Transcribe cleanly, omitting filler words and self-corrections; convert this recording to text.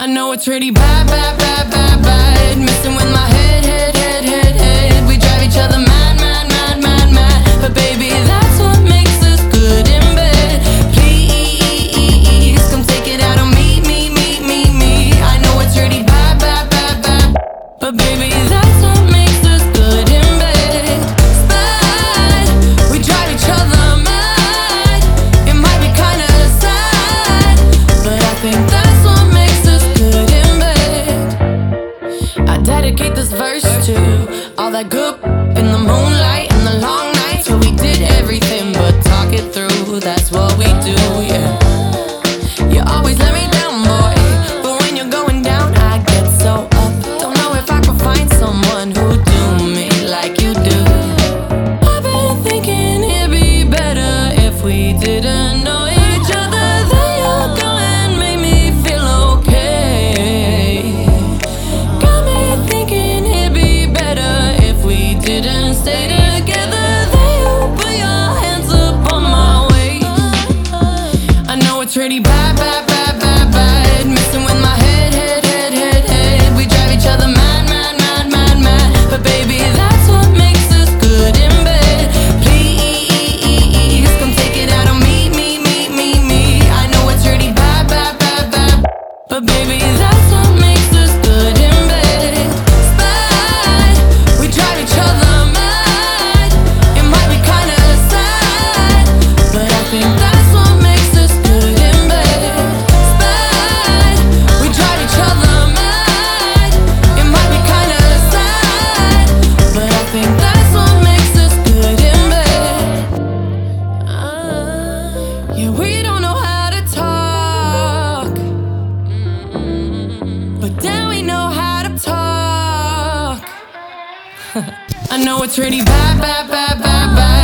I know it's really bad, bad, bad, bad, bad. Messing with my head, head, head, head, head. We drive each other mad, mad, mad, mad, mad. But baby, that's what makes us good in bed. Please, come take it out on me, me, me, me, me. I know it's really bad, bad, bad, bad. But baby, that's what makes us good in bed. Bad, we drive each other mad. It might be kinda sad, but I think that's what makes us good in bed. I dedicate this verse to all that good in the moonlight and the long nights where we did everything but talk it through. That's what we do, yeah. You always let me down, boy, but when you're going down, I get so up. Don't know if I could find someone who do me like you do. I've been thinking it'd be better if we didn't know each other. Then you'll go and make me feel okay. Got me thinking it'd be better if we didn't stay together. Then you put your hands up on my waist. I know it's really bad, bad, bad, bad, bad. Messing with my head, head, head, head, head. We drive each other mad, mad, mad, mad, mad. But baby, that's what makes us good in bed. Please, come take it out on me, me, me, me, me. I know it's really bad, bad, bad, bad. But baby, that's what makes us good in bed. Bad, we drive each other mad. It might be kinda sad, but I think that's what makes us good in bed. Bad, we drive each other mad. It might be kinda sad, but I think that's what makes us good in bed. Yeah, we don't know how to talk, but then we know how to talk. I know it's really bad, bad, bad, bad, bad.